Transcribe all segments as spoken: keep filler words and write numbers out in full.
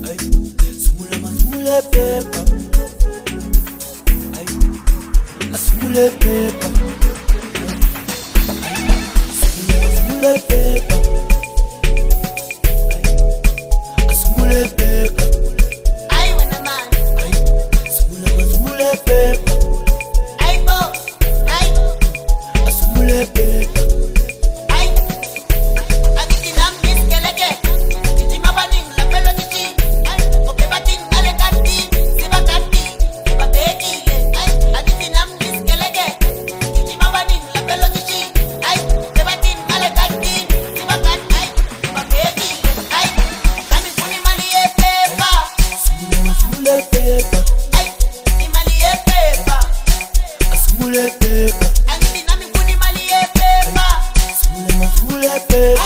Sumule masumule pepa, asumule pepa, sumule masumule pepa, asumule pepa. Ay, buena man. Sumule masumule pepa, Ay, bo. Ay, asumule pepa. ay. Agiti nam bis keleke. Kiti mabaning la pelo titi. Ay, ope batin ale kanti. Siba kanti. Siba peki. Ay, agiti nam bis keleke. Kiti mabaning la pelo titi. Ay, ope batin ale kanti. Siba kanti. Siba peki. Ay, kami kuni mali e pepa. Sumule masumule pepa, Ay, ni mali e pepa. asumule pepa, Agiti nami kuni mali e pepa. sumule masumule pepa.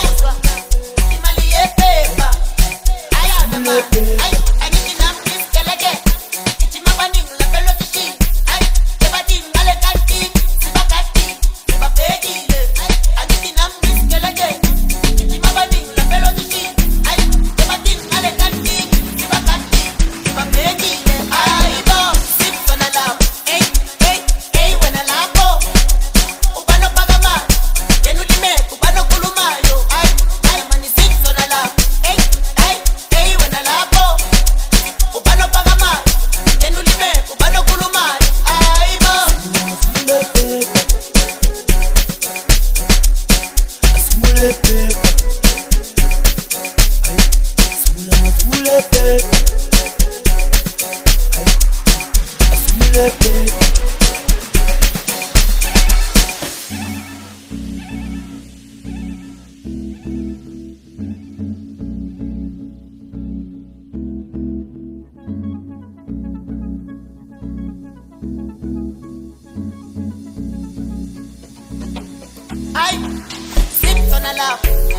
Ay, sips on a lap.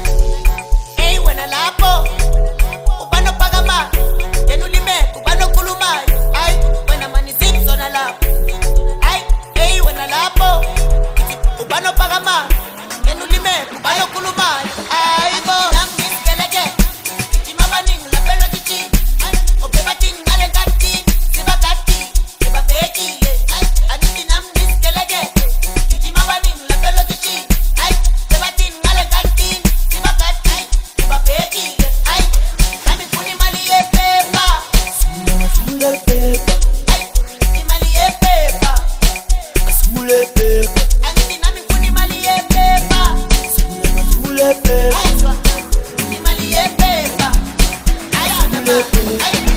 Hey, when a lapo. Upano pagama. Yenulime, upano kulumay. Ay, when a man is sips on a lap. Ay, hey, when a lapo. Upano pagama. Yenulime, upano kulumay. Ay, bo. Nam bis kelege. Kiti mabaning la pelo titi. Ay, ope bating ale kanti. Siba kanti, siba peki. Ay, aditi nam bis kelege. Kiti mabaning la pelo titi. Ay, sebatin ale kanti. Siba kanti, siba peki. Ay, kami kuni mali e pepa. Sumule masumule pepa, Ay, ni mali e pepa. asumule pepa, Aditi nami kuni mali e pepa. sumule masumule pepa. Ay, ni mali e pepa. Ay, Sumule pepa. ay,